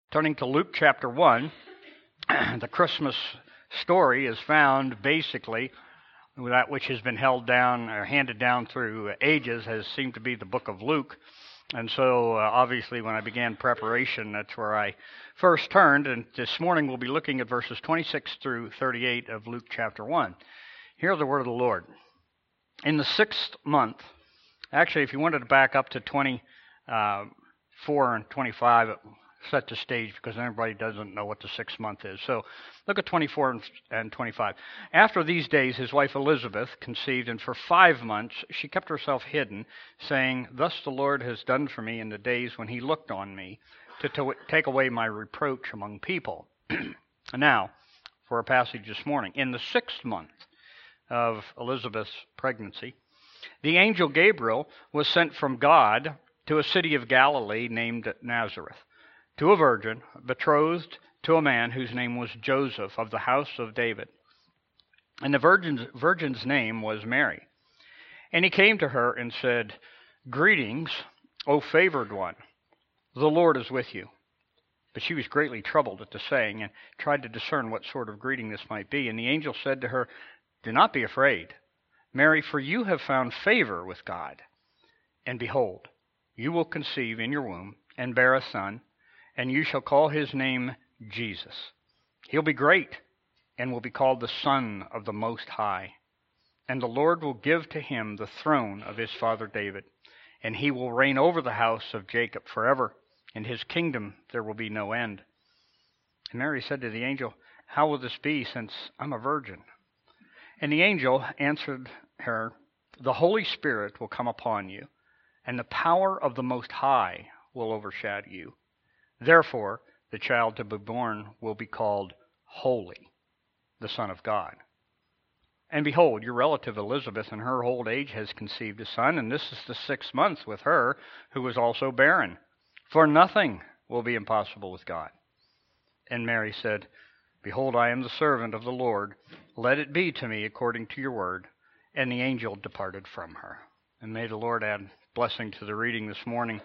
Turning to Luke chapter 1, the Christmas story is found basically, that which has been held down or handed down through ages has seemed to be the book of Luke. And so obviously when I began preparation, that's where I first turned. And this morning we'll be looking at verses 26 through 38 of Luke chapter 1. Hear the word of the Lord. In the 6th month, actually if you wanted to back up to 24 and 25, set the stage because everybody doesn't know what the 6th month is. So look at 24 and 25. After these days, his wife Elizabeth conceived, and for 5 months she kept herself hidden, saying, "Thus the Lord has done for me in the days when he looked on me, to take away my reproach among people." Now, for a passage this morning. In the 6th month of Elizabeth's pregnancy, the angel Gabriel was sent from God to a city of Galilee named Nazareth, to a virgin betrothed to a man whose name was Joseph of the house of David. And the virgin's name was Mary. And he came to her and said, "Greetings, O favored one, the Lord is with you." But she was greatly troubled at the saying and tried to discern what sort of greeting this might be. And the angel said to her, "Do not be afraid, Mary, for you have found favor with God. And behold, you will conceive in your womb and bear a son, and you shall call his name Jesus. He'll be great and will be called the Son of the Most High. And the Lord will give to him the throne of his father David, and he will reign over the house of Jacob forever. In his kingdom there will be no end." And Mary said to the angel, "How will this be, since I'm a virgin?" And the angel answered her, "The Holy Spirit will come upon you, and the power of the Most High will overshadow you. Therefore, the child to be born will be called Holy, the Son of God. And behold, your relative Elizabeth in her old age has conceived a son, and this is the 6th month with her who was also barren. For nothing will be impossible with God." And Mary said, "Behold, I am the servant of the Lord. Let it be to me according to your word." And the angel departed from her. And may the Lord add blessing to the reading this morning.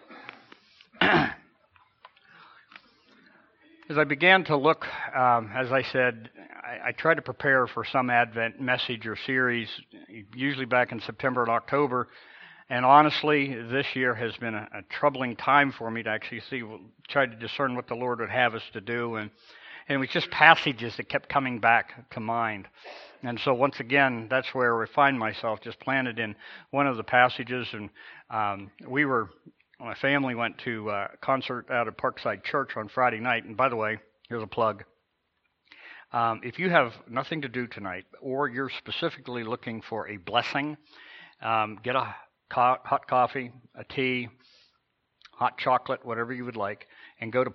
As I began to look, as I said, I tried to prepare for some Advent message or series, usually back in September and October. And honestly, this year has been a troubling time for me to actually try to discern what the Lord would have us to do. And it was just passages that kept coming back to mind. And so once again, that's where I find myself, just planted in one of the passages. And my family went to a concert out at Parkside Church on Friday night. And by the way, here's a plug. If you have nothing to do tonight, or you're specifically looking for a blessing, get a hot coffee, a tea, hot chocolate, whatever you would like, and go to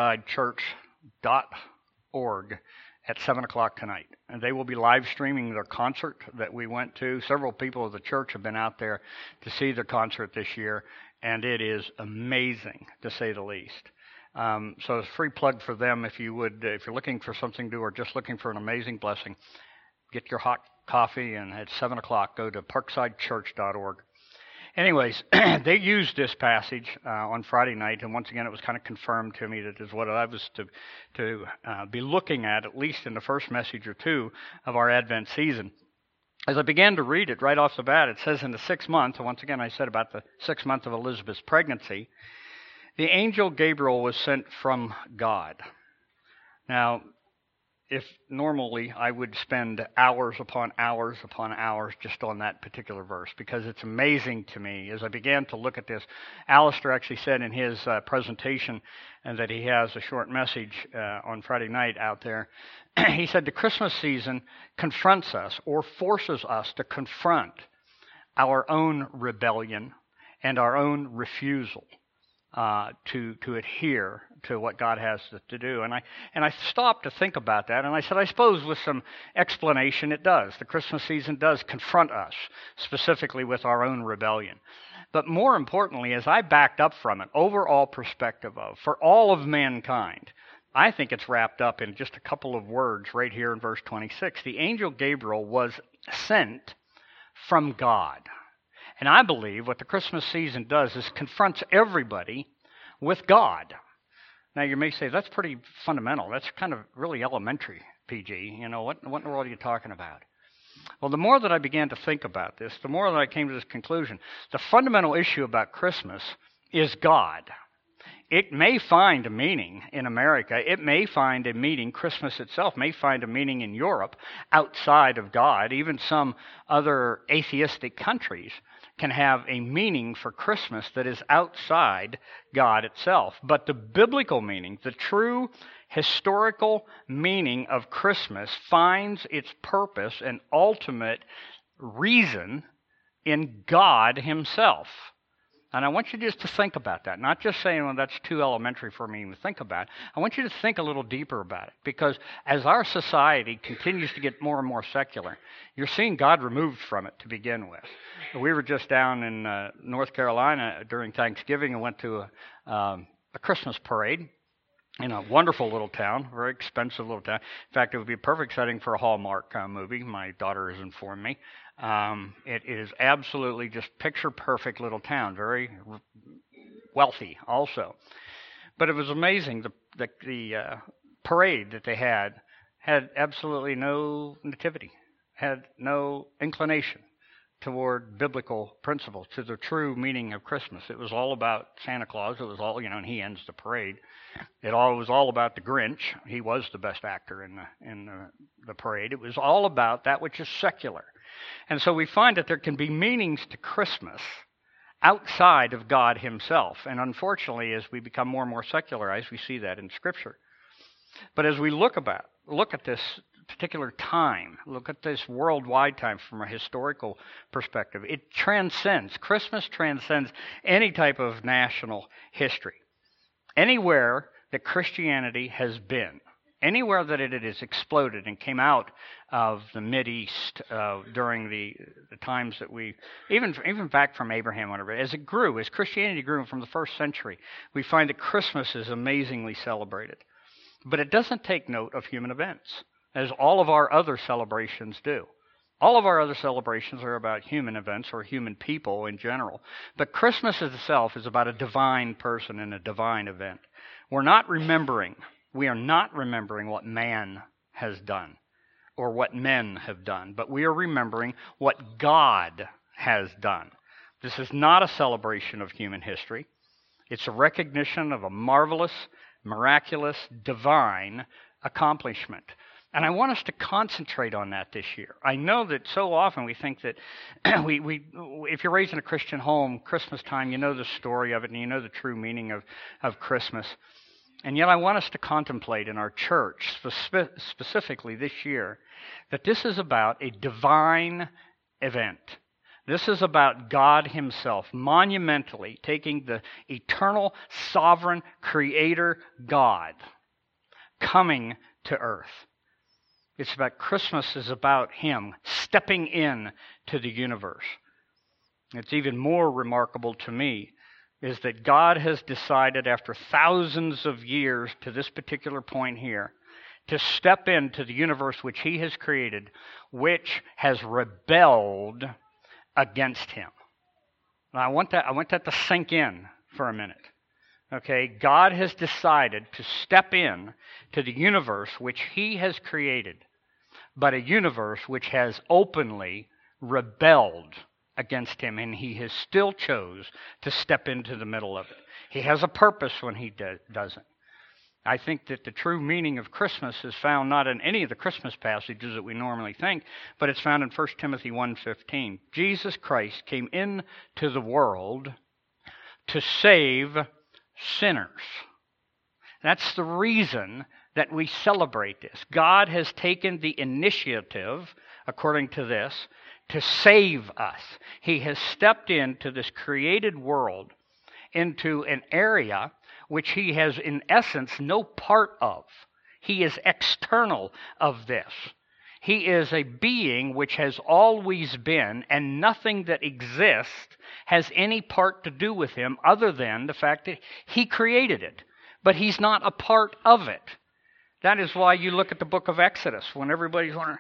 parksidechurch.org at 7 o'clock tonight. And they will be live streaming their concert that we went to. Several people of the church have been out there to see their concert this year, and it is amazing, to say the least. So it's a free plug for them if you would, if you're looking for something to do or just looking for an amazing blessing, get your hot coffee, and at 7 o'clock go to parksidechurch.org. Anyways, they used this passage on Friday night, and once again it was kind of confirmed to me that is what I was to be looking at least in the first message or two of our Advent season. As I began to read it right off the bat, it says in the 6th month, and once again I said about the 6th month of Elizabeth's pregnancy, the angel Gabriel was sent from God. Now, if normally I would spend hours upon hours upon hours just on that particular verse, because it's amazing to me. As I began to look at this, Alistair actually said in his presentation, and that he has a short message on Friday night out there, he said the Christmas season confronts us or forces us to confront our own rebellion and our own refusal to adhere to what God has to do. And I stopped to think about that, and I said, I suppose with some explanation it does. The Christmas season does confront us, specifically with our own rebellion. But more importantly, as I backed up from it, overall perspective of, for all of mankind, I think it's wrapped up in just a couple of words right here in verse 26. The angel Gabriel was sent from God. And I believe what the Christmas season does is confronts everybody with God. Now, you may say, that's pretty fundamental. That's kind of really elementary, PG. What in the world are you talking about? Well, the more that I began to think about this, the more that I came to this conclusion. The fundamental issue about Christmas is God. It may find a meaning in America. It may find a meaning, Christmas itself may find a meaning in Europe outside of God. Even some other atheistic countries can have a meaning for Christmas that is outside God itself. But the biblical meaning, the true historical meaning of Christmas, finds its purpose and ultimate reason in God himself. And I want you just to think about that, not just saying, well, that's too elementary for me to think about. I want you to think a little deeper about it, because as our society continues to get more and more secular, you're seeing God removed from it to begin with. We were just down in North Carolina during Thanksgiving and went to a Christmas parade in a wonderful little town, very expensive little town. In fact, it would be a perfect setting for a Hallmark movie, my daughter has informed me. It is absolutely just picture-perfect little town, very wealthy also. But it was amazing. The parade that they had absolutely no nativity, had no inclination toward biblical principles, to the true meaning of Christmas. It was all about Santa Claus. It was all, and he ends the parade. It was all about the Grinch. He was the best actor in the parade. It was all about that which is secular. And so we find that there can be meanings to Christmas outside of God himself. And unfortunately, as we become more and more secularized, we see that in Scripture. But as we look at this particular time, look at this worldwide time from a historical perspective, Christmas transcends any type of national history. Anywhere that Christianity has been, anywhere that it has exploded and came out of the Mideast during the times that even back from Abraham, whatever, as Christianity grew from the first century, we find that Christmas is amazingly celebrated. But it doesn't take note of human events, as all of our other celebrations do. All of our other celebrations are about human events or human people in general. But Christmas itself is about a divine person and a divine event. We are not remembering what man has done or what men have done, but we are remembering what God has done. This is not a celebration of human history. It's a recognition of a marvelous, miraculous, divine accomplishment. And I want us to concentrate on that this year. I know that so often we think that if you're raised in a Christian home, Christmas time, you know the story of it and you know the true meaning of Christmas. And yet I want us to contemplate in our church, specifically this year, that this is about a divine event. This is about God himself monumentally taking the eternal, sovereign, creator God coming to earth. It's about Christmas is about him stepping in to the universe. It's even more remarkable to me is that God has decided after thousands of years to this particular point here to step into the universe which he has created, which has rebelled against him. Now, I want that to sink in for a minute. Okay, God has decided to step in to the universe which he has created, but a universe which has openly rebelled against him, and he has still chose to step into the middle of it. He has a purpose when he doesn't. I think that the true meaning of Christmas is found not in any of the Christmas passages that we normally think, but it's found in 1 Timothy 1:15. Jesus Christ came into the world to save sinners. That's the reason that we celebrate this. God has taken the initiative, according to this, to save us. He has stepped into this created world, into an area which he has, in essence, no part of. He is external of this. He is a being which has always been, and nothing that exists has any part to do with him other than the fact that he created it. But he's not a part of it. That is why you look at the book of Exodus, when everybody's wondering,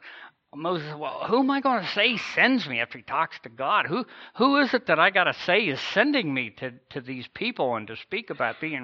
Moses said, well, who am I going to say sends me after he talks to God? Who is it that I got to say is sending me to these people and to speak about being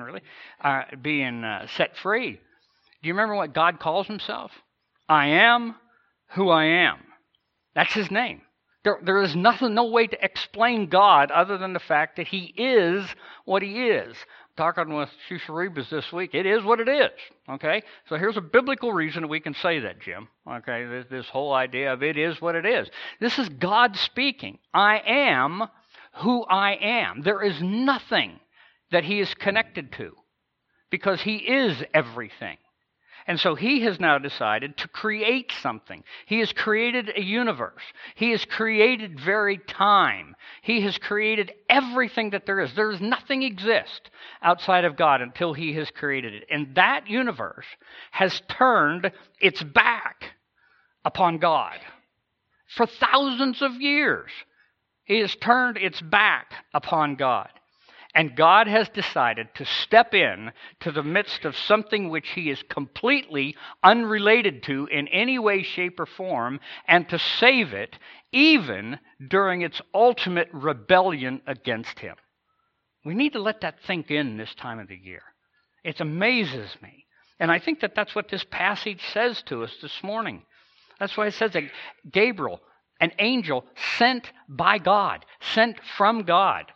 set free? Do you remember what God calls himself? I am who I am. That's his name. There is no way to explain God other than the fact that he is what he is. Talking with Shusha Rebus this week, it is what it is, okay? So here's a biblical reason that we can say that, Jim, okay? This whole idea of it is what it is. This is God speaking. I am who I am. There is nothing that he is connected to because he is everything. And so he has now decided to create something. He has created a universe. He has created very time. He has created everything that there is. There is nothing exist outside of God until he has created it. And that universe has turned its back upon God. For thousands of years, it has turned its back upon God. And God has decided to step in to the midst of something which he is completely unrelated to in any way, shape, or form, and to save it even during its ultimate rebellion against him. We need to let that sink in this time of the year. It amazes me. And I think that that's what this passage says to us this morning. That's why it says that Gabriel, an angel sent by God, sent from God,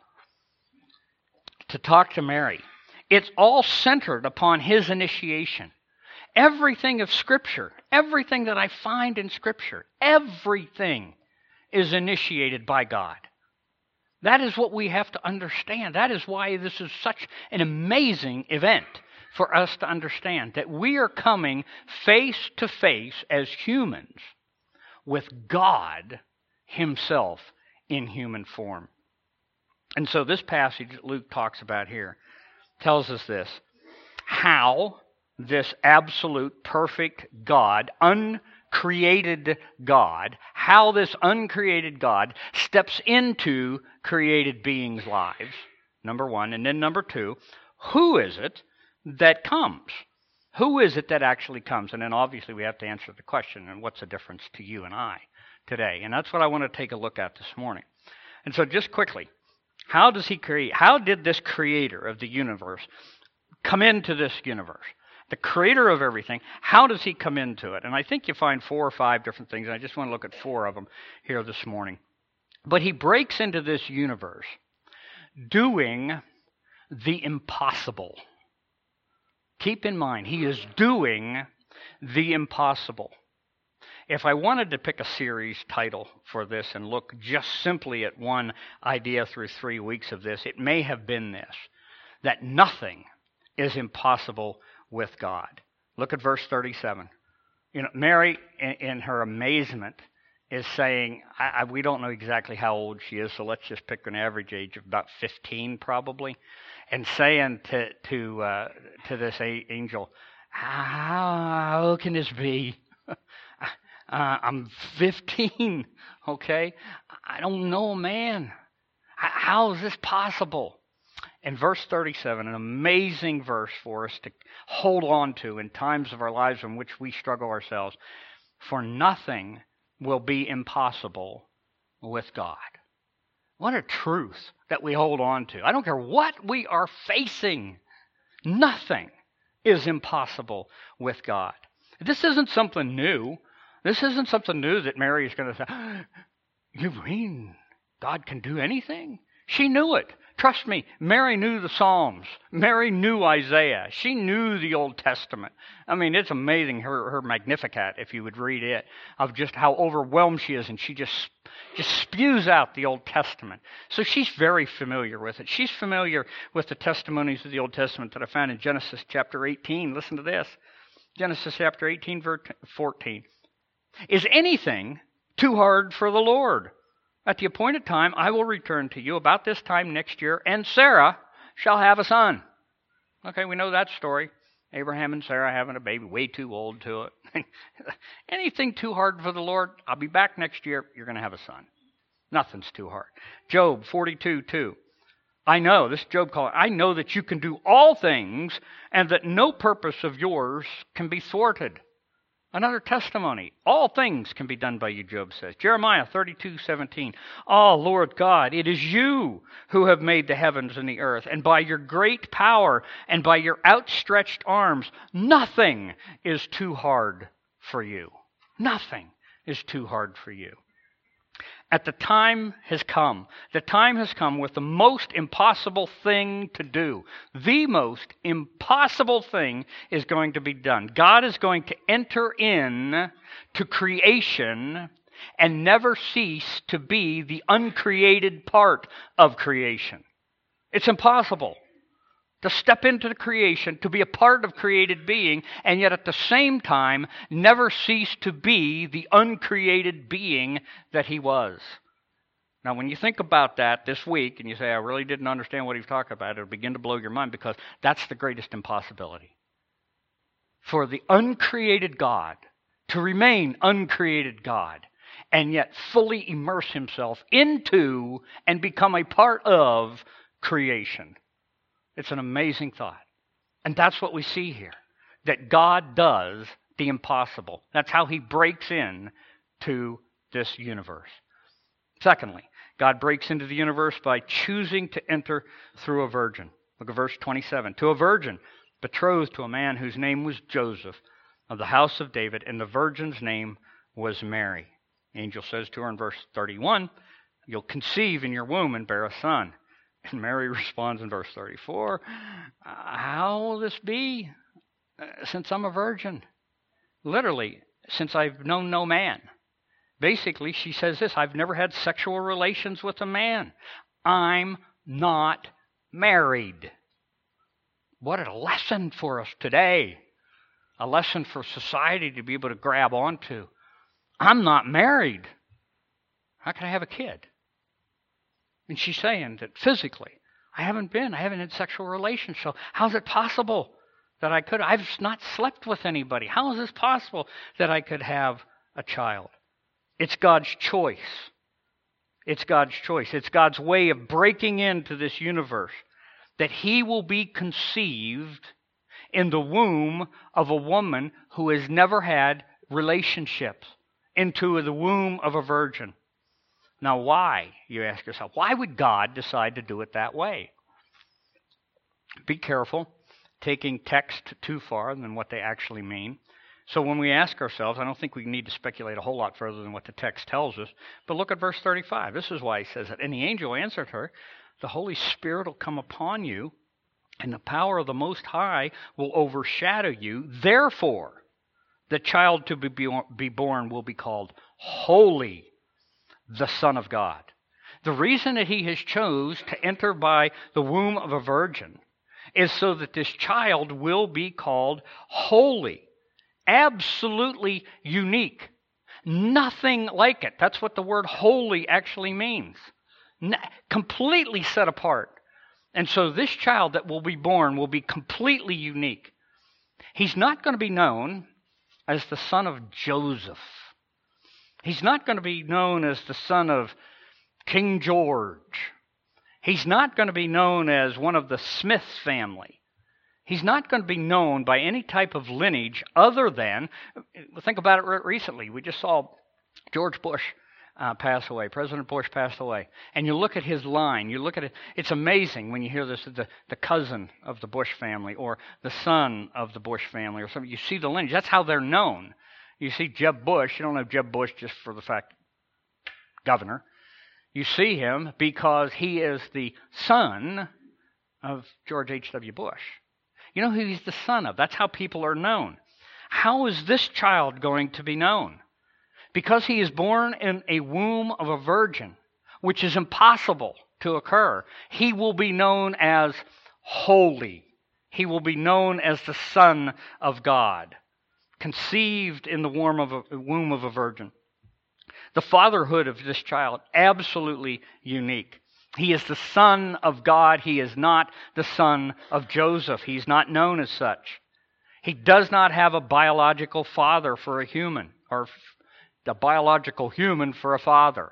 to talk to Mary. It's all centered upon his initiation. Everything of Scripture, everything that I find in Scripture, everything is initiated by God. That is what we have to understand. That is why this is such an amazing event for us to understand, that we are coming face to face as humans with God himself in human form. And so this passage that Luke talks about here tells us this, how this absolute perfect God, uncreated God, how this uncreated God steps into created beings' lives, number one. And then number two, who is it that comes? Who is it that actually comes? And then obviously we have to answer the question, and what's the difference to you and I today? And that's what I want to take a look at this morning. And so just quickly, how does he create? How did this creator of the universe come into this universe? The creator of everything, how does he come into it? And I think you find 4 or 5 different things. And I just want to look at 4 of them here this morning. But he breaks into this universe doing the impossible. Keep in mind, he is doing the impossible. If I wanted to pick a series title for this and look just simply at one idea through 3 weeks of this, it may have been this, that nothing is impossible with God. Look at verse 37. Mary, in her amazement, is saying, we don't know exactly how old she is, so let's just pick an average age of about 15 probably, and saying to this angel, how can this be? I'm 15, okay? I don't know, man. How is this possible? In verse 37, an amazing verse for us to hold on to in times of our lives in which we struggle ourselves. For nothing will be impossible with God. What a truth that we hold on to. I don't care what we are facing. Nothing is impossible with God. This isn't something new. This isn't something new that Mary is going to say, you mean God can do anything? She knew it. Trust me, Mary knew the Psalms. Mary knew Isaiah. She knew the Old Testament. I mean, it's amazing, her Magnificat, if you would read it, of just how overwhelmed she is, and she just spews out the Old Testament. So she's very familiar with it. She's familiar with the testimonies of the Old Testament that I found in Genesis chapter 18. Listen to this. Genesis chapter 18, verse 14. Is anything too hard for the Lord? At the appointed time, I will return to you about this time next year, and Sarah shall have a son. Okay, we know that story. Abraham and Sarah having a baby, way too old to it. Anything too hard for the Lord? I'll be back next year. You're going to have a son. Nothing's too hard. Job 42:2. I know, this Job calling, I know that you can do all things, and that no purpose of yours can be thwarted. Another testimony. All things can be done by you, Job says. Jeremiah 32:17. Oh, Lord God, it is you who have made the heavens and the earth, and by your great power and by your outstretched arms, nothing is too hard for you. Nothing is too hard for you. The time has come with the most impossible thing to do. The most impossible thing is going to be done. God is going to enter in to creation and never cease to be the uncreated part of creation. It's impossible to step into the creation, to be a part of created being, and yet at the same time never cease to be the uncreated being that he was. Now, when you think about that this week, and you say, I really didn't understand what he was talking about, it'll begin to blow your mind, because that's the greatest impossibility. For the uncreated God to remain uncreated God, and yet fully immerse himself into and become a part of creation. It's an amazing thought. And that's what we see here, that God does the impossible. That's how he breaks in to this universe. Secondly, God breaks into the universe by choosing to enter through a virgin. Look at verse 27. To a virgin betrothed to a man whose name was Joseph, of the house of David, and the virgin's name was Mary. The angel says to her in verse 31, you'll conceive in your womb and bear a son. And Mary responds in verse 34, how will this be since I'm a virgin? Literally, since I've known no man. Basically, she says this, I've never had sexual relations with a man. I'm not married. What a lesson for us today. A lesson for society to be able to grab onto. I'm not married. How can I have a kid? And she's saying that physically, I haven't had sexual relations, so how's it possible that I could? I've not slept with anybody. How is this possible that I could have a child? It's God's choice. It's God's choice. It's God's way of breaking into this universe, that he will be conceived in the womb of a woman who has never had relationships, into the womb of a virgin. Now, why, you ask yourself, why would God decide to do it that way? Be careful taking text too far than what they actually mean. So when we ask ourselves, I don't think we need to speculate a whole lot further than what the text tells us, but look at verse 35. This is why he says that. And the angel answered her, the Holy Spirit will come upon you, and the power of the Most High will overshadow you. Therefore, the child to be born will be called Holy, the Son of God. The reason that he has chose to enter by the womb of a virgin is so that this child will be called holy, absolutely unique. Nothing like it. That's what the word holy actually means. Completely set apart. And so this child that will be born will be completely unique. He's not going to be known as the son of Joseph. He's not going to be known as the son of King George. He's not going to be known as one of the Smith family. He's not going to be known by any type of lineage other than, think about it recently, we just saw George Bush pass away. President Bush passed away. And you look at his line, you look at it, it's amazing when you hear this, the cousin of the Bush family or the son of the Bush family or something. You see the lineage. That's how they're known. You see Jeb Bush, you don't know Jeb Bush just for the fact, governor. You see him because he is the son of George H.W. Bush. You know who he's the son of. That's how people are known. How is this child going to be known? Because he is born in a womb of a virgin, which is impossible to occur, he will be known as holy. He will be known as the Son of God, conceived in the womb of a virgin. The fatherhood of this child, absolutely unique. He is the Son of God. He is not the son of Joseph. He's not known as such. He does not have a biological father for a human, or a biological human for a father.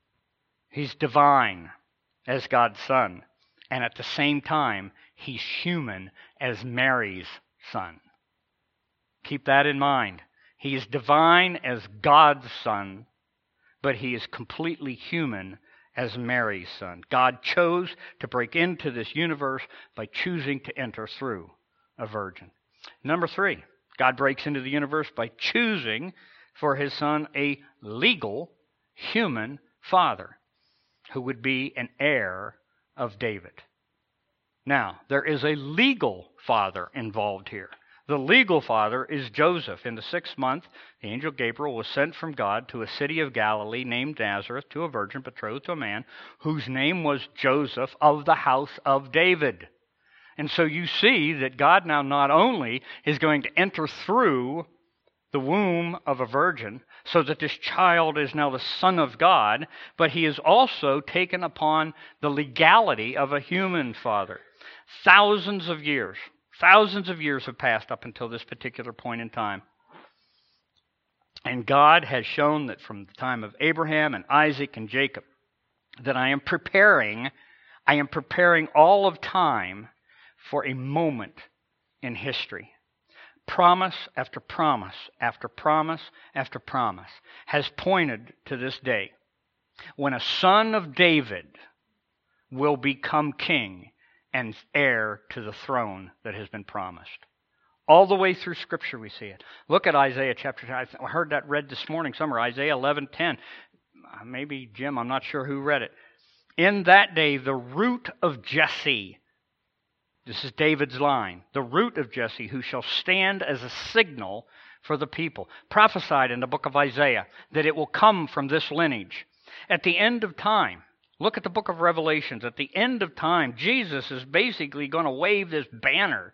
He's divine as God's son. And at the same time, he's human as Mary's son. Keep that in mind. He is divine as God's Son, but he is completely human as Mary's Son. God chose to break into this universe by choosing to enter through a virgin. Number 3, God breaks into the universe by choosing for his Son a legal human father who would be an heir of David. Now, there is a legal father involved here. The legal father is Joseph. In the 6th month, the angel Gabriel was sent from God to a city of Galilee named Nazareth to a virgin betrothed to a man whose name was Joseph of the house of David. And so you see that God now not only is going to enter through the womb of a virgin so that this child is now the Son of God, but he is also taken upon the legality of a human father. Thousands of years have passed up until this particular point in time. And God has shown that from the time of Abraham and Isaac and Jacob, that I am preparing all of time for a moment in history. Promise after promise after promise after promise has pointed to this day when a son of David will become king and heir to the throne that has been promised. All the way through Scripture we see it. Look at Isaiah chapter 10. I heard that read this morning somewhere, Isaiah 11:10. Maybe Jim, I'm not sure who read it. In that day, the root of Jesse, this is David's line, the root of Jesse, who shall stand as a signal for the people, prophesied in the book of Isaiah that it will come from this lineage. At the end of time, look at the book of Revelations. At the end of time, Jesus is basically going to wave this banner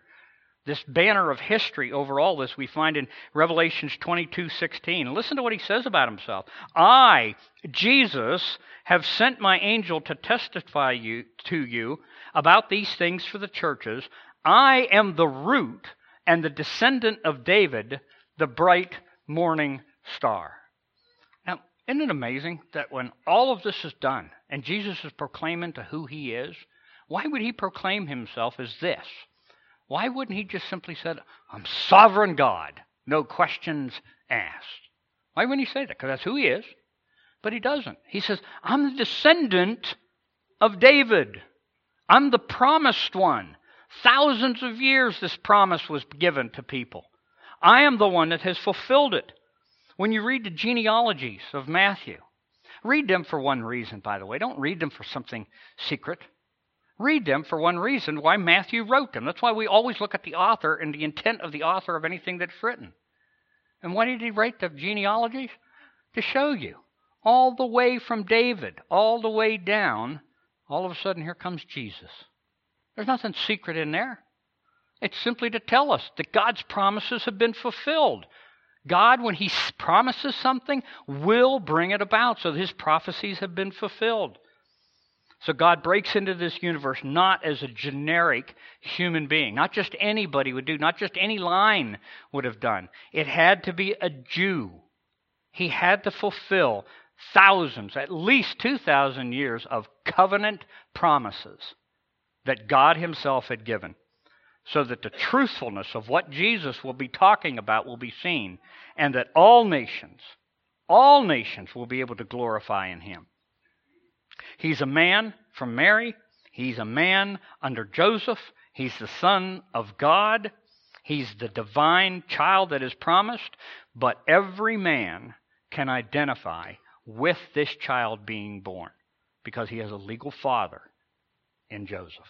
of history over all this. We find in Revelations 22:16. Listen to what he says about himself. I, Jesus, have sent my angel to testify to you about these things for the churches. I am the root and the descendant of David, the bright morning star. Now, isn't it amazing that when all of this is done and Jesus is proclaiming to who he is, why would he proclaim himself as this? Why wouldn't he just simply say, I'm sovereign God, no questions asked? Why wouldn't he say that? Because that's who he is. But he doesn't. He says, I'm the descendant of David. I'm the promised one. Thousands of years this promise was given to people. I am the one that has fulfilled it. When you read the genealogies of Matthew, read them for one reason, by the way. Don't read them for something secret. Read them for one reason, why Matthew wrote them. That's why we always look at the author and the intent of the author of anything that's written. And why did he write the genealogies? To show you. All the way from David, all the way down, all of a sudden here comes Jesus. There's nothing secret in there. It's simply to tell us that God's promises have been fulfilled. God, when he promises something, will bring it about. So his prophecies have been fulfilled. So God breaks into this universe not as a generic human being. Not just anybody would do, not just any line would have done. It had to be a Jew. He had to fulfill thousands, at least 2,000 years of covenant promises that God himself had given, so that the truthfulness of what Jesus will be talking about will be seen, and that all nations will be able to glorify in him. He's a man from Mary. He's a man under Joseph. He's the Son of God. He's the divine child that is promised. But every man can identify with this child being born because he has a legal father in Joseph.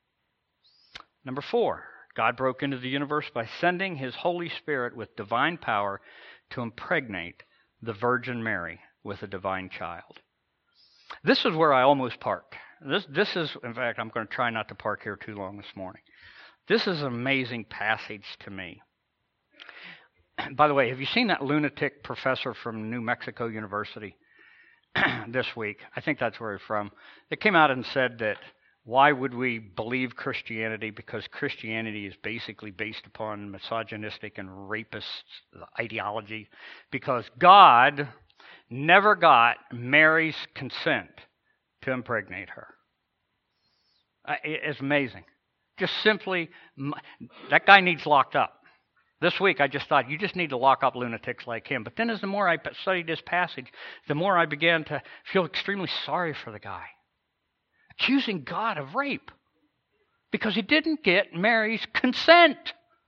Number 4, God broke into the universe by sending his Holy Spirit with divine power to impregnate the Virgin Mary with a divine child. This is where I almost parked. This is, in fact, I'm going to try not to park here too long this morning. This is an amazing passage to me. By the way, have you seen that lunatic professor from New Mexico University this week? I think that's where he's from. They came out and said that why would we believe Christianity? Because Christianity is basically based upon misogynistic and rapist ideology. Because God never got Mary's consent to impregnate her. It's amazing. Just simply, that guy needs locked up. This week I just thought, you just need to lock up lunatics like him. But then as the more I studied this passage, the more I began to feel extremely sorry for the guy, accusing God of rape because he didn't get Mary's consent.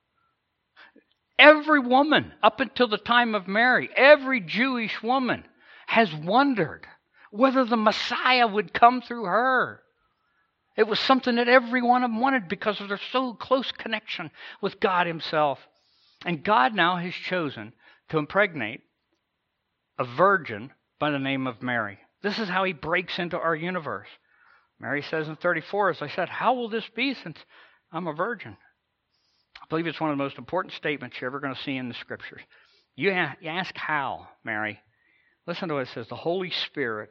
Every woman, up until the time of Mary, every Jewish woman has wondered whether the Messiah would come through her. It was something that every one of them wanted because of their so close connection with God himself. And God now has chosen to impregnate a virgin by the name of Mary. This is how he breaks into our universe. Mary says in 34, as I said, how will this be since I'm a virgin? I believe it's one of the most important statements you're ever going to see in the Scriptures. You ask how, Mary. Listen to what it says. The Holy Spirit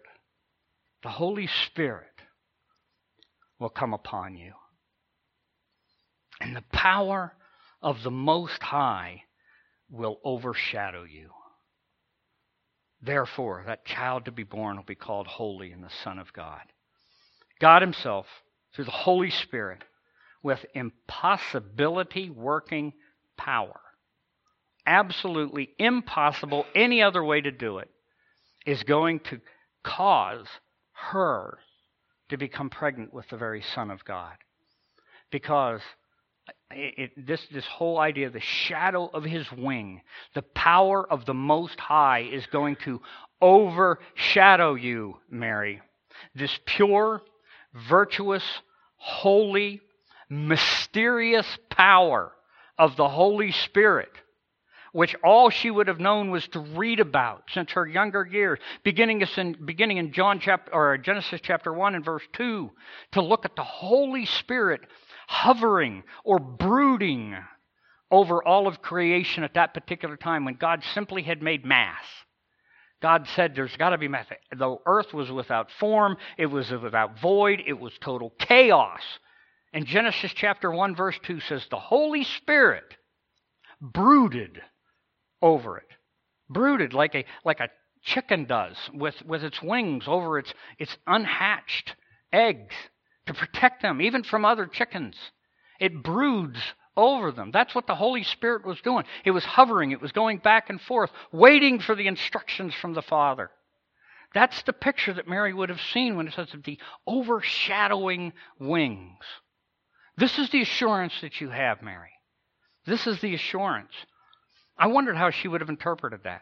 will come upon you. And the power of the Most High will overshadow you. Therefore, that child to be born will be called Holy and the Son of God. God himself, through the Holy Spirit, with impossibility working power, absolutely impossible any other way to do it, is going to cause her to become pregnant with the very Son of God. Because this whole idea of the shadow of his wing, the power of the Most High is going to overshadow you, Mary. This pure, virtuous, holy, mysterious power of the Holy Spirit, which all she would have known was to read about since her younger years, beginning in Genesis chapter 1 and verse 2, to look at the Holy Spirit hovering or brooding over all of creation at that particular time when God simply had made mass. God said there's got to be mass. The earth was without form, it was without void, it was total chaos. And Genesis chapter 1 verse 2 says the Holy Spirit brooded over it. Brooded like a chicken does with its wings over its unhatched eggs to protect them even from other chickens. It broods over them. That's what the Holy Spirit was doing. It was hovering. It was going back and forth, waiting for the instructions from the Father. That's the picture that Mary would have seen when it says the overshadowing wings. This is the assurance that you have, Mary. This is the assurance. I wondered how she would have interpreted that.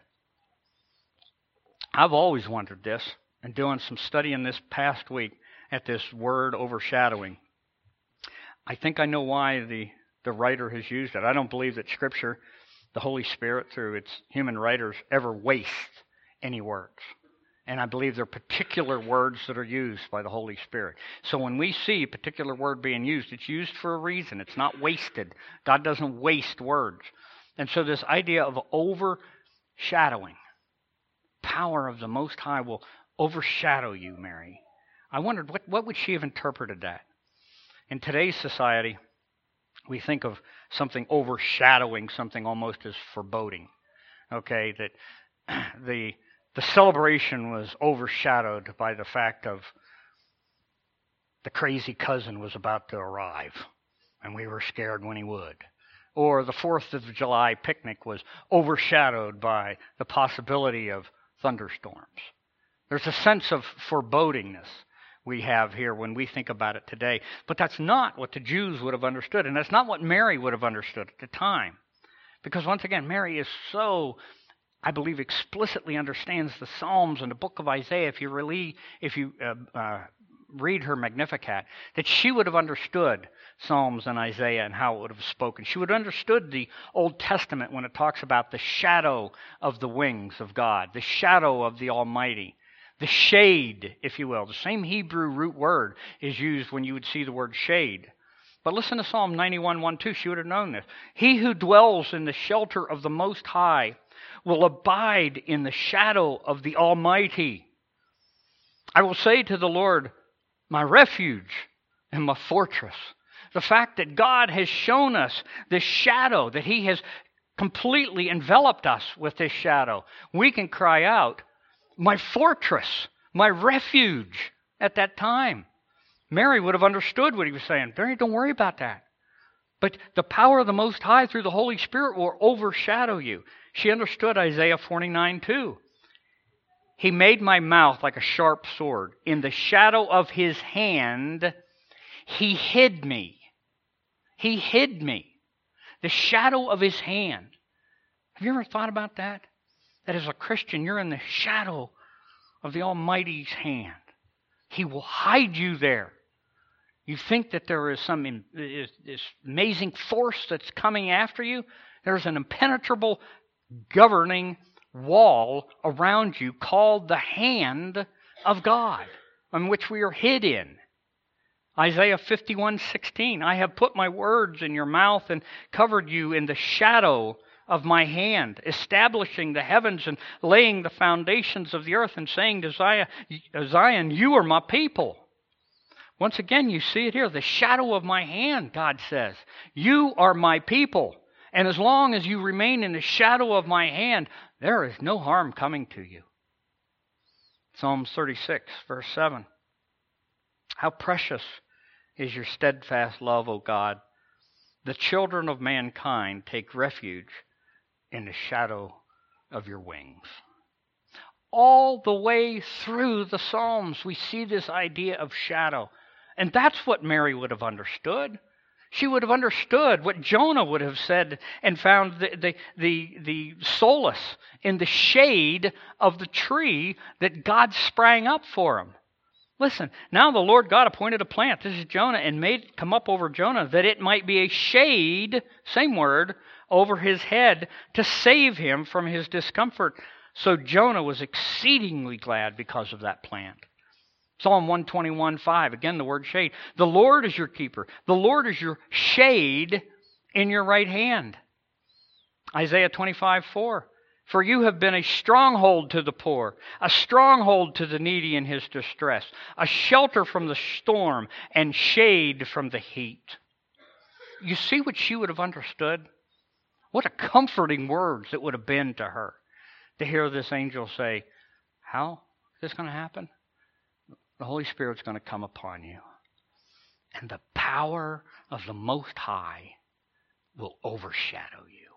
I've always wondered this, and doing some studying this past week at this word overshadowing. I think I know why the writer has used it. I don't believe that Scripture, the Holy Spirit, through its human writers, ever wastes any words. And I believe there are particular words that are used by the Holy Spirit. So when we see a particular word being used, it's used for a reason. It's not wasted. God doesn't waste words. And so this idea of overshadowing, power of the Most High will overshadow you, Mary. I wondered, what would she have interpreted that? In today's society, we think of something overshadowing something almost as foreboding. Okay, that the celebration was overshadowed by the fact of the crazy cousin was about to arrive, and we were scared when he would. Or the 4th of July picnic was overshadowed by the possibility of thunderstorms. There's a sense of forebodingness we have here when we think about it today. But that's not what the Jews would have understood, and that's not what Mary would have understood at the time. Because once again, Mary is so, I believe, explicitly understands the Psalms and the book of Isaiah, if you read her Magnificat, that she would have understood Psalms and Isaiah and how it would have spoken. She would have understood the Old Testament when it talks about the shadow of the wings of God, the shadow of the Almighty, the shade, if you will. The same Hebrew root word is used when you would see the word shade. But listen to Psalm 91, 1, 2. She would have known this. He who dwells in the shelter of the Most High will abide in the shadow of the Almighty. I will say to the Lord, my refuge and my fortress. The fact that God has shown us this shadow, that he has completely enveloped us with this shadow, we can cry out, my fortress, my refuge at that time. Mary would have understood what he was saying. Mary, don't worry about that. But the power of the Most High through the Holy Spirit will overshadow you. She understood Isaiah 49:2. He made my mouth like a sharp sword. In the shadow of his hand, he hid me. He hid me. The shadow of his hand. Have you ever thought about that? That as a Christian, you're in the shadow of the Almighty's hand. He will hide you there. You think that there is this amazing force that's coming after you? There's an impenetrable governing wall around you called the hand of God, on which we are hid in. Isaiah 51:16, I have put my words in your mouth and covered you in the shadow of my hand, establishing the heavens and laying the foundations of the earth, and saying to Zion, you are my people. Once again, you see it here, the shadow of my hand, God says. You are my people. And as long as you remain in the shadow of my hand, there is no harm coming to you. Psalms 36, verse 7. How precious is your steadfast love, O God. The children of mankind take refuge in the shadow of your wings. All the way through the Psalms, we see this idea of shadow. And that's what Mary would have understood. She would have understood what Jonah would have said and found the solace in the shade of the tree that God sprang up for him. Listen, now the Lord God appointed a plant, this is Jonah, and made it come up over Jonah that it might be a shade, same word, over his head to save him from his discomfort. So Jonah was exceedingly glad because of that plant. Psalm 121:5, again the word shade. The Lord is your keeper. The Lord is your shade in your right hand. Isaiah 25:4, for you have been a stronghold to the poor, a stronghold to the needy in his distress, a shelter from the storm and shade from the heat. You see what she would have understood? What a comforting words it would have been to her to hear this angel say, how is this going to happen? The Holy Spirit's going to come upon you. And the power of the Most High will overshadow you.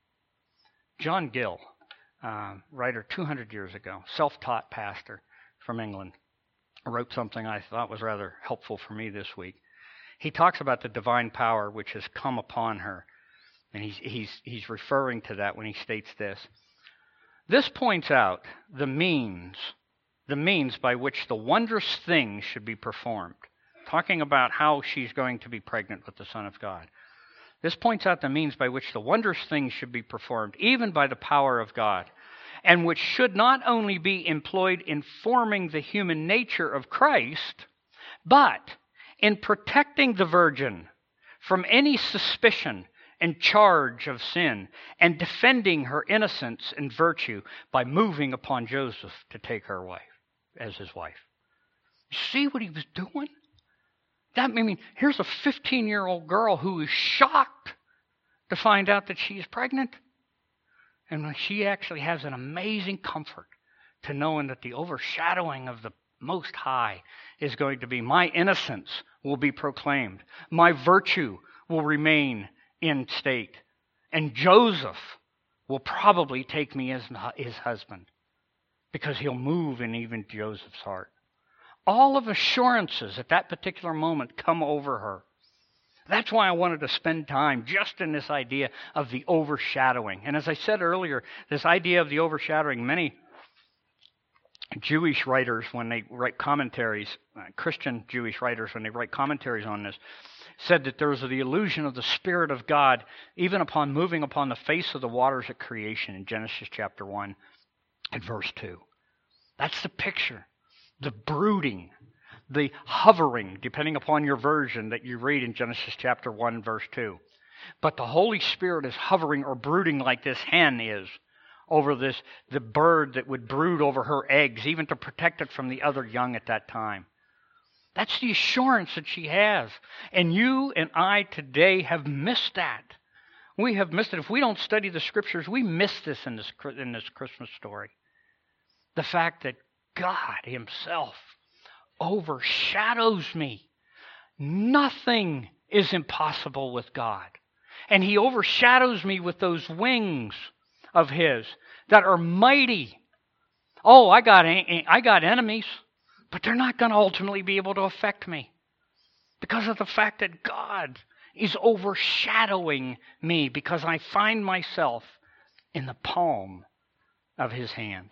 John Gill, writer 200 years ago, self-taught pastor from England, wrote something I thought was rather helpful for me this week. He talks about the divine power which has come upon her. And he's referring to that when he states this. This points out the means by which the wondrous thing should be performed. Talking about how she's going to be pregnant with the Son of God. This points out the means by which the wondrous things should be performed, even by the power of God, and which should not only be employed in forming the human nature of Christ, but in protecting the virgin from any suspicion and charge of sin, and defending her innocence and virtue by moving upon Joseph to take her wife as his wife. You see what he was doing? Here's a 15-year-old girl who is shocked to find out that she is pregnant. And she actually has an amazing comfort to knowing that the overshadowing of the Most High is going to be, my innocence will be proclaimed. My virtue will remain in state. And Joseph will probably take me as his husband because he'll move in even Joseph's heart. All of assurances at that particular moment come over her. That's why I wanted to spend time just in this idea of the overshadowing. And as I said earlier, this idea of the overshadowing, many Jewish writers, when they write commentaries, Christian Jewish writers, when they write commentaries on this, said that there was the illusion of the Spirit of God even upon moving upon the face of the waters at creation in Genesis chapter 1 and verse 2. That's the picture. The brooding, the hovering, depending upon your version that you read in Genesis chapter 1, verse 2. But the Holy Spirit is hovering or brooding like this hen is over the bird that would brood over her eggs, even to protect it from the other young at that time. That's the assurance that she has. And you and I today have missed that. We have missed it. If we don't study the Scriptures, we miss this in this Christmas story. The fact that God Himself overshadows me. Nothing is impossible with God. And He overshadows me with those wings of His that are mighty. Oh, I got enemies, but they're not going to ultimately be able to affect me because of the fact that God is overshadowing me, because I find myself in the palm of His hand.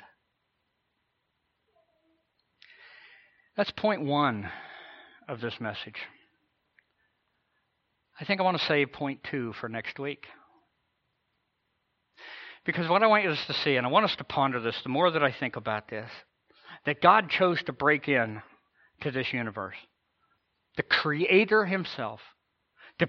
That's point one of this message. I think I want to save point two for next week. Because what I want us to see, and I want us to ponder this, the more that I think about this, that God chose to break in to this universe. The Creator Himself, to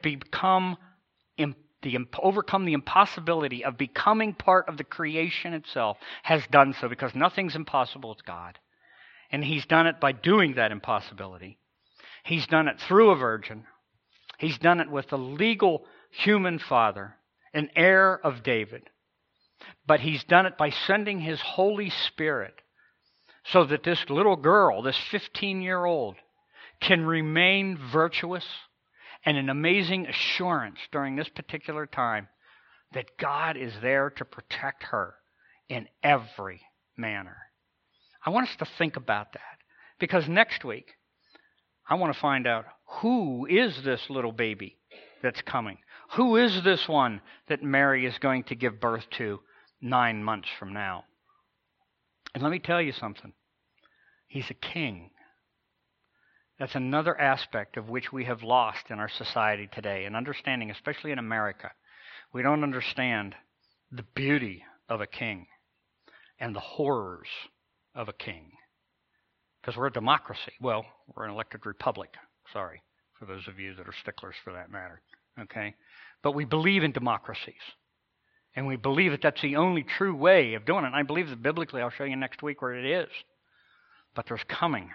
overcome the impossibility of becoming part of the creation itself, has done so, because nothing's impossible with God. And He's done it by doing that impossibility. He's done it through a virgin. He's done it with a legal human father, an heir of David. But He's done it by sending His Holy Spirit so that this little girl, this 15-year-old, can remain virtuous and an amazing assurance during this particular time that God is there to protect her in every manner. I want us to think about that, because next week I want to find out, who is this little baby that's coming? Who is this one that Mary is going to give birth to 9 months from now? And let me tell you something. He's a king. That's another aspect of which we have lost in our society today, and understanding, especially in America. We don't understand the beauty of a king and the horrors of a king. Because we're a democracy. Well, we're an elected republic. Sorry, for those of you that are sticklers for that matter. Okay? But we believe in democracies. And we believe that that's the only true way of doing it. And I believe that biblically, I'll show you next week where it is. But there's coming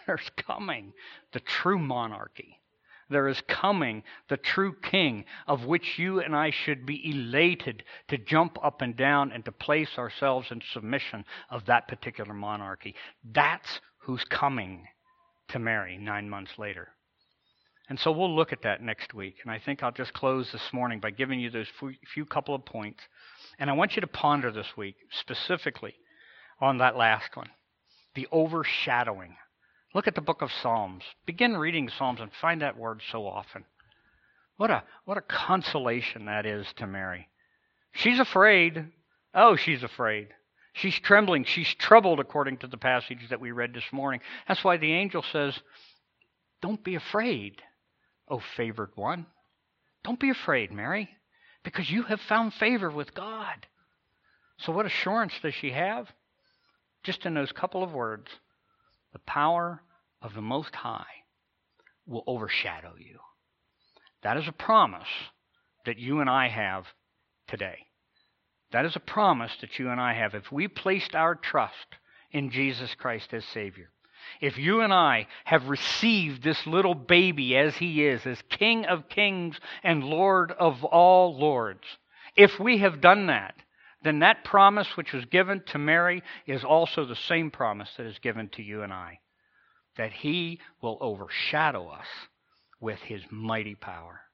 the true monarchy. There is coming the true king, of which you and I should be elated to jump up and down and to place ourselves in submission of that particular monarchy. That's who's coming to Mary 9 months later. And so we'll look at that next week. And I think I'll just close this morning by giving you those few couple of points. And I want you to ponder this week specifically on that last one, the overshadowing. Look at the book of Psalms. Begin reading Psalms and find that word so often. What a consolation that is to Mary. She's afraid. Oh, she's afraid. She's trembling. She's troubled, according to the passage that we read this morning. That's why the angel says, don't be afraid, O favored one. Don't be afraid, Mary, because you have found favor with God. So what assurance does she have? Just in those couple of words. The power of the Most High will overshadow you. That is a promise that you and I have today. That is a promise that you and I have if we placed our trust in Jesus Christ as Savior. If you and I have received this little baby as He is, as King of Kings and Lord of all lords, if we have done that, then that promise which was given to Mary is also the same promise that is given to you and I, that He will overshadow us with His mighty power.